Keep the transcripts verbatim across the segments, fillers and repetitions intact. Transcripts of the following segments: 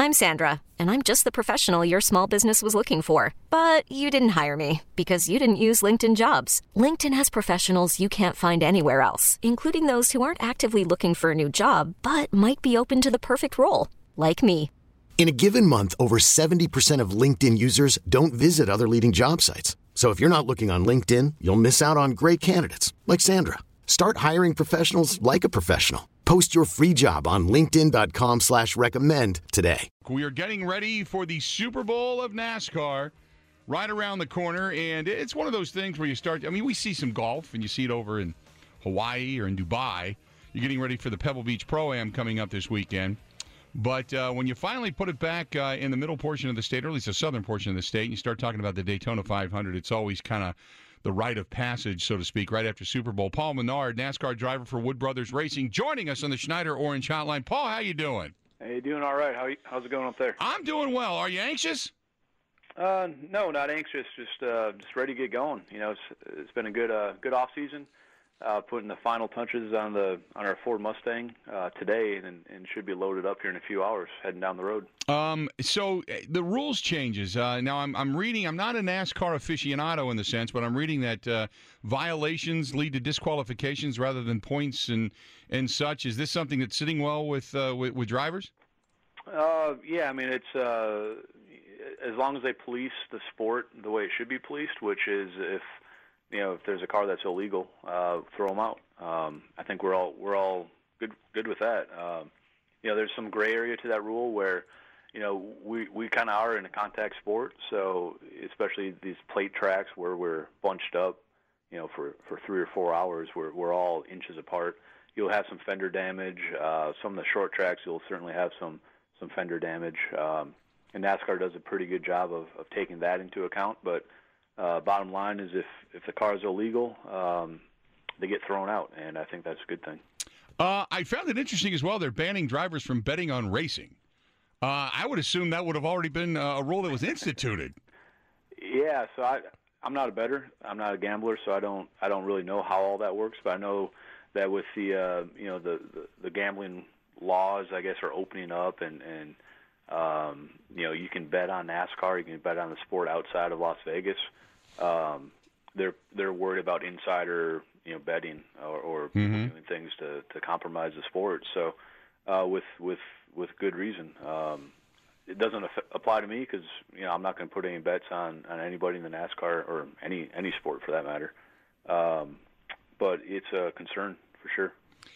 I'm Sandra, and I'm just the professional your small business was looking for. But you didn't hire me because you didn't use LinkedIn Jobs. LinkedIn has professionals you can't find anywhere else, including those who aren't actively looking for a new job, but might be open to the perfect role, like me. In a given month, over seventy percent of LinkedIn users don't visit other leading job sites. So if you're not looking on LinkedIn, you'll miss out on great candidates like Sandra. Start hiring professionals like a professional. Post your free job on linkedin.com slash recommend today. We are getting ready for the Super Bowl of NASCAR right around the corner, and it's one of those things where you start, I mean, we see some golf, and you see it over in Hawaii or in Dubai. You're getting ready for the Pebble Beach Pro-Am coming up this weekend. But uh, when you finally put it back uh, in the middle portion of the state, or at least the southern portion of the state, and you start talking about the Daytona five hundred, it's always kind of the rite of passage, so to speak, right after Super Bowl. Paul Menard, NASCAR driver for Wood Brothers Racing, joining us on the Schneider Orange Hotline. Paul, how you doing? Hey, doing all right. How you, how's it going up there? I'm doing well. Are you anxious? Uh, no, not anxious. Just uh, just ready to get going. You know, it's it's been a good uh, good off season. Uh, putting the final touches on the on our Ford Mustang uh, today, and, and should be loaded up here in a few hours, heading down the road. Um, so the rules changes. Uh, now I'm I'm reading. I'm not a NASCAR aficionado in the sense, but I'm reading that uh, violations lead to disqualifications rather than points and and such. Is this something that's sitting well with uh, with, with drivers? Uh, yeah, I mean it's uh, as long as they police the sport the way it should be policed, which is if. You know, if there's a car that's illegal, uh, throw them out. Um, I think we're all we're all good good with that. Um, you know, there's some gray area to that rule where, you know, we we kind of are in a contact sport. So especially these plate tracks where we're bunched up, you know, for, for three or four hours, we're we're all inches apart. You'll have some fender damage. Uh, some of the short tracks, you'll certainly have some some fender damage. Um, and NASCAR does a pretty good job of, of taking that into account, but. Uh, bottom line is if, if the car is illegal, um, they get thrown out, and I think that's a good thing. Uh, I found it interesting as well. They're banning drivers from betting on racing. Uh, I would assume that would have already been a rule that was instituted. Yeah, so I, I'm not a bettor. I'm not a gambler, so I don't I don't really know how all that works. But I know that with the uh, you know the, the, the gambling laws, I guess, are opening up, and and um, you know you can bet on NASCAR, you can bet on the sport outside of Las Vegas. Um, they're they're worried about insider, you know, betting or, or mm-hmm. doing things to, to compromise the sport. So, uh, with with with good reason. Um, it doesn't af- apply to me because you know I'm not going to put any bets on, on anybody in the NASCAR or any any sport for that matter. Um, but it's a concern for sure.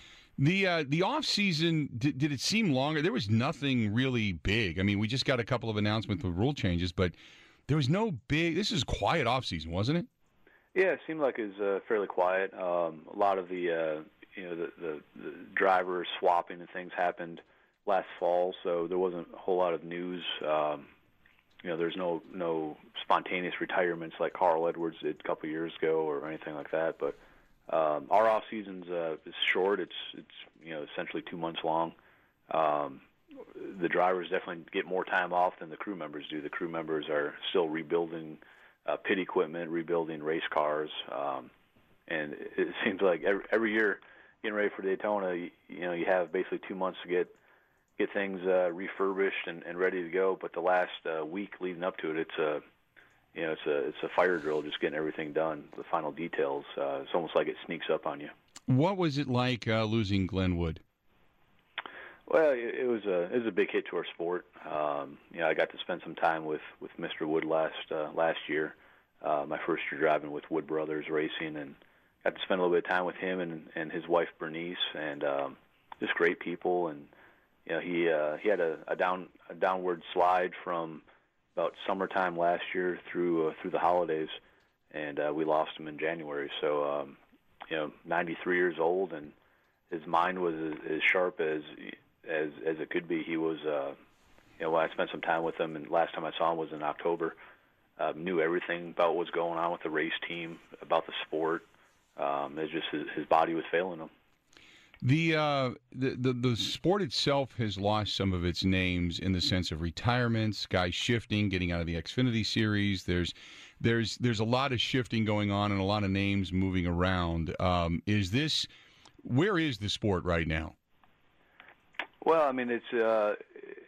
The uh, the off season did, did it seem longer? There was nothing really big. I mean, we just got a couple of announcements with rule changes, but. There was no big. This is quiet off season, wasn't it? Yeah, it seemed like it was uh, fairly quiet. Um, a lot of the uh, you know the, the, the drivers swapping and things happened last fall, so there wasn't a whole lot of news. Um, you know, there's no no spontaneous retirements like Carl Edwards did a couple years ago or anything like that. But um, our off season's uh, is short. It's it's you know essentially two months long. Um, The drivers definitely get more time off than the crew members do. The crew members are still rebuilding uh, pit equipment, rebuilding race cars, um, and it seems like every, every year, getting ready for Daytona, you, you know, you have basically two months to get get things uh, refurbished and, and ready to go. But the last uh, week leading up to it, it's a you know, it's a it's a fire drill, just getting everything done, the final details. Uh, it's almost like it sneaks up on you. What was it like uh, losing Glenn Wood? Well, it was a it was a big hit to our sport. Um, you know, I got to spend some time with, with Mister Wood last uh, last year, uh, my first year driving with Wood Brothers Racing, and got to spend a little bit of time with him and, and his wife Bernice, and um, just great people. And you know, he uh, he had a, a down a downward slide from about summertime last year through uh, through the holidays, and uh, we lost him in January. So um, you know, ninety-three years old, and his mind was as, as sharp as as as it could be. He was, uh, you know, when I spent some time with him, and last time I saw him was in October, uh, knew everything about what was going on with the race team, about the sport. Um, it's just his, his body was failing him. The, uh, the the the sport itself has lost some of its names in the sense of retirements, guys shifting, getting out of the Xfinity series. There's there's there's a lot of shifting going on and a lot of names moving around. Um, is this where is the sport right now? Well, I mean, it's uh,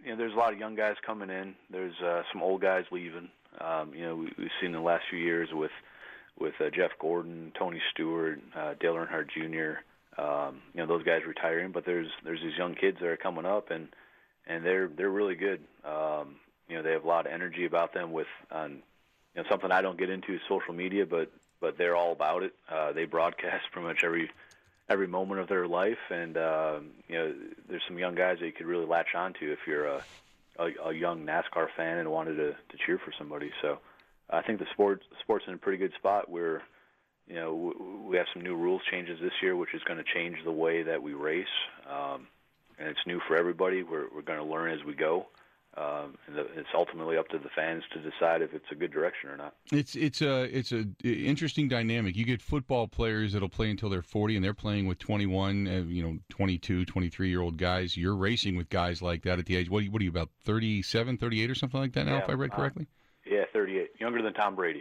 you know, there's a lot of young guys coming in. There's uh, some old guys leaving. Um, you know, we, we've seen in the last few years with with uh, Jeff Gordon, Tony Stewart, uh, Dale Earnhardt Junior Um, you know, those guys retiring, but there's there's these young kids that are coming up, and and they're they're really good. Um, you know, they have a lot of energy about them. With on, you know, something I don't get into is social media, but but they're all about it. Uh, they broadcast pretty much every every moment of their life, and uh, you know, there's some young guys that you could really latch onto if you're a a, a young NASCAR fan and wanted to, to cheer for somebody. So I think the sport sport's in a pretty good spot. We're You know, we have some new rules changes this year, which is going to change the way that we race, um, and it's new for everybody. We're we're going to learn as we go, um, and the, it's ultimately up to the fans to decide if it's a good direction or not. It's it's a it's a interesting dynamic. You get football players that'll play until they're forty, and they're playing with twenty-one, uh, you know, twenty-two, twenty-three year old guys. You're racing with guys like that at the age. What are you, what are you about thirty-seven, thirty-eight, or something like that now? Yeah, if I read correctly. Uh, Yeah, thirty-eight. Younger than Tom Brady.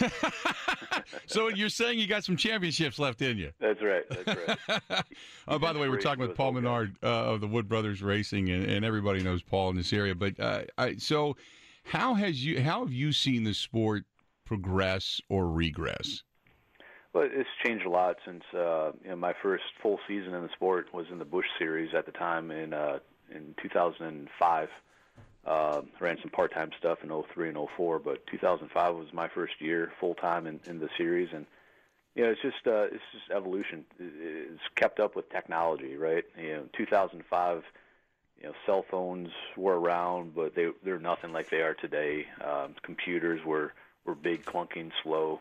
So you're saying you got some championships left in you? That's right. That's right. Oh, by the way, we're talking with Paul Menard uh, of the Wood Brothers Racing, and, and everybody knows Paul in this area. But uh, I, so, how has you? How have you seen the sport progress or regress? Well, it's changed a lot since uh, you know, my first full season in the sport was in the Busch Series at the time in uh, in two thousand five. Uh, ran some part-time stuff in oh three and oh four, but two thousand five was my first year full-time in, in the series, and you know, it's just uh, it's just evolution. It's kept up with technology, right? You know, two thousand five, you know, cell phones were around, but they they're nothing like they are today. Um, computers were were big, clunky, and slow.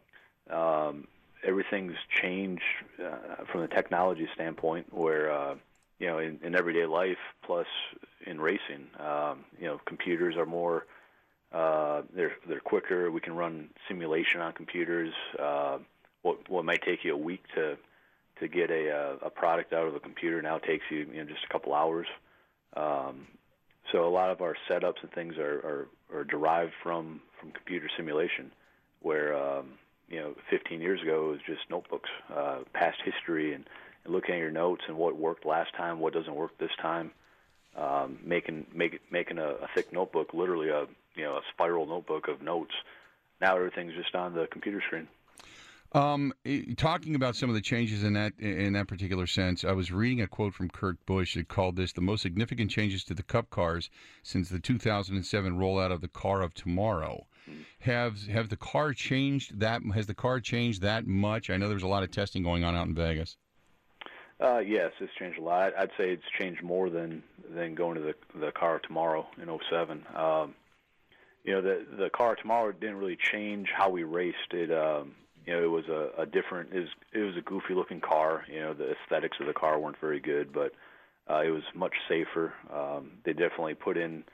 Um, everything's changed uh, from the technology standpoint, where uh, you know, in, in everyday life, plus in racing, um, you know, computers are more, uh, they're they're quicker. We can run simulation on computers. Uh, what what might take you a week to to get a a product out of a computer now takes you, you know, just a couple hours. Um, so a lot of our setups and things are are, are derived from, from computer simulation, where um, you know, fifteen years ago it was just notebooks, uh, past history, and and looking at your notes and what worked last time, what doesn't work this time, um, making make, making a, a thick notebook, literally a you know a spiral notebook of notes. Now everything's just on the computer screen. Um, talking about some of the changes in that in that particular sense, I was reading a quote from Kurt Busch that called this the most significant changes to the Cup cars since the two thousand seven rollout of the Car of Tomorrow. Mm-hmm. Have have the car changed that? Has the car changed that much? I know there's a lot of testing going on out in Vegas. Uh, yes, it's changed a lot. I'd say it's changed more than, than going to the the Car of Tomorrow in oh seven. Um, you know, the the Car of Tomorrow didn't really change how we raced. It um, you know, it was a, a different. It was, it was a goofy looking car. You know, the aesthetics of the car weren't very good, but uh, it was much safer. Um, they definitely put in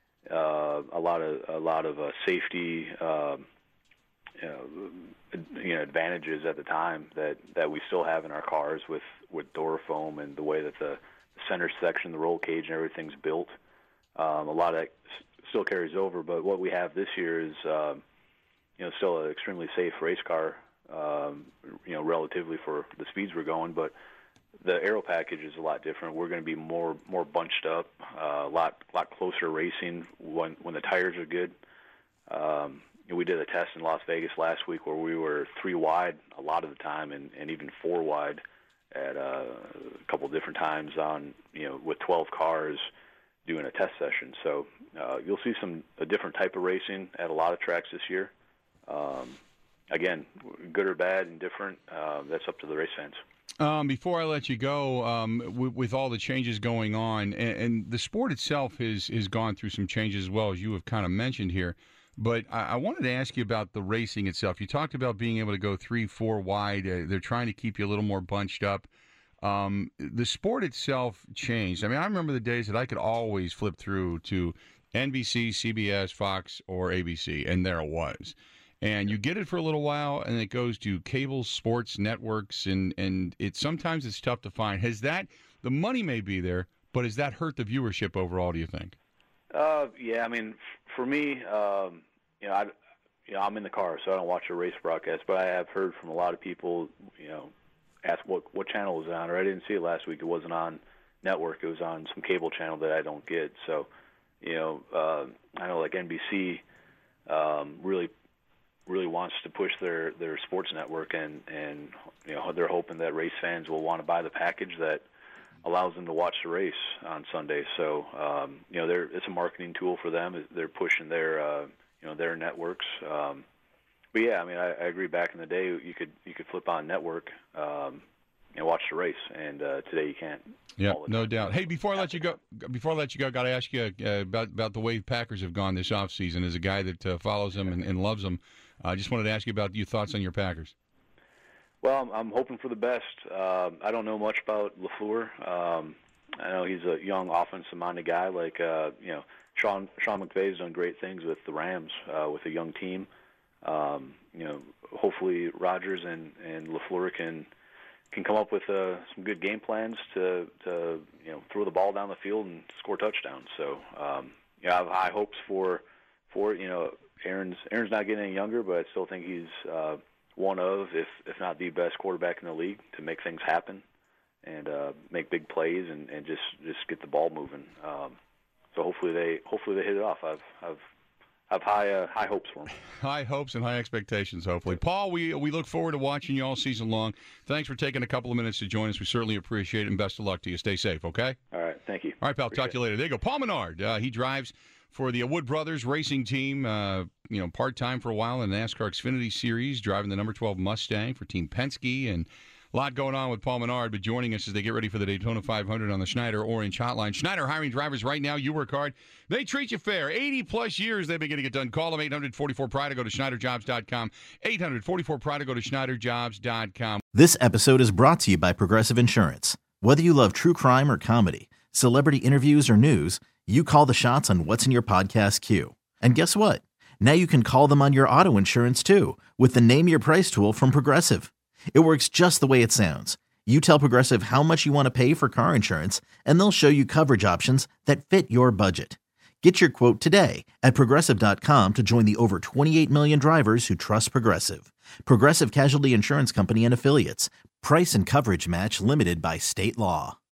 uh, a lot of a lot of uh, safety. Uh, You know, you know, advantages at the time that, that we still have in our cars with, with door foam and the way that the center section, the roll cage, and everything's built. Um, a lot of that still carries over, but what we have this year is, um, you know, still an extremely safe race car, um, you know, relatively for the speeds we're going. But the aero package is a lot different. We're going to be more more bunched up, uh, a lot lot closer racing when when the tires are good. Um, We did a test in Las Vegas last week where we were three wide a lot of the time, and, and even four wide at uh, a couple of different times on, you know, with twelve cars doing a test session. So uh, you'll see some a different type of racing at a lot of tracks this year. Um, again, good or bad and different, uh, that's up to the race fans. Um, before I let you go, um, with, with all the changes going on, and, and the sport itself has, has gone through some changes as well, as you have kind of mentioned here. But I, I wanted to ask you about the racing itself. You talked about being able to go three, four wide. Uh, they're trying to keep you a little more bunched up. Um, the sport itself changed. I mean, I remember the days that I could always flip through to N B C, C B S, Fox, or A B C, and there it was. And you get it for a little while, and it goes to cable sports networks, and, and it sometimes it's tough to find. Has that, the money may be there, but has that hurt the viewership overall, do you think? Uh, yeah, I mean, for me, um, you know, I, you know, I'm in the car, so I don't watch a race broadcast. But I have heard from a lot of people, you know, ask what what channel was it on, or I didn't see it last week. It wasn't on network. It was on some cable channel that I don't get. So you know, uh, I know like N B C um, really really wants to push their, their sports network, and, and you know they're hoping that race fans will want to buy the package that allows them to watch the race on Sunday. So um, you know, they're, it's a marketing tool for them. They're pushing their uh, you know their networks. Um, but yeah, I mean, I, I agree. Back in the day, you could you could flip on network um, and watch the race, and uh, today you can't. Yeah, no doubt. Hey, before I let you go, before I let you go, got to ask you uh, about about the way Packers have gone this offseason. As a guy that uh, follows them and, and loves them, I uh, just wanted to ask you about your thoughts on your Packers. Well, I'm, I'm hoping for the best. Uh, I don't know much about LaFleur. Um, I know he's a young, offensive-minded guy. Like uh, you know, Sean Sean McVay's done great things with the Rams uh, with a young team. Um, you know, hopefully Rodgers and, and LaFleur can. can come up with uh, some good game plans to, to you know throw the ball down the field and score touchdowns. So um, yeah, I have high hopes for for you know Aaron's Aaron's not getting any younger, but I still think he's uh, one of, if if not the best quarterback in the league to make things happen and uh, make big plays and, and just, just get the ball moving. Um, so hopefully they hopefully they hit it off. I've I've I've high uh, high hopes for him. High hopes and high expectations, hopefully. Paul, we we look forward to watching you all season long. Thanks for taking a couple of minutes to join us. We certainly appreciate it, and best of luck to you. Stay safe, okay? All right, thank you. All right, pal, Appreciate talk to you later. There you go. Paul Menard, uh, he drives for the Wood Brothers Racing Team, uh, you know, part-time for a while in the NASCAR Xfinity Series, driving the number twelve Mustang for Team Penske, and a lot going on with Paul Menard, but joining us as they get ready for the Daytona five hundred on the Schneider Orange Hotline. Schneider hiring drivers right now. You work hard. They treat you fair. eighty-plus years they've been getting it done. Call them, eight hundred forty-four pride, or go to Schneider Jobs dot com. eight hundred forty-four pride, or go to Schneider Jobs dot com. This episode is brought to you by Progressive Insurance. Whether you love true crime or comedy, celebrity interviews or news, you call the shots on what's in your podcast queue. And guess what? Now you can call them on your auto insurance, too, with the Name Your Price tool from Progressive. It works just the way it sounds. You tell Progressive how much you want to pay for car insurance, and they'll show you coverage options that fit your budget. Get your quote today at Progressive dot com to join the over twenty-eight million drivers who trust Progressive. Progressive Casualty Insurance Company and Affiliates. Price and coverage match limited by state law.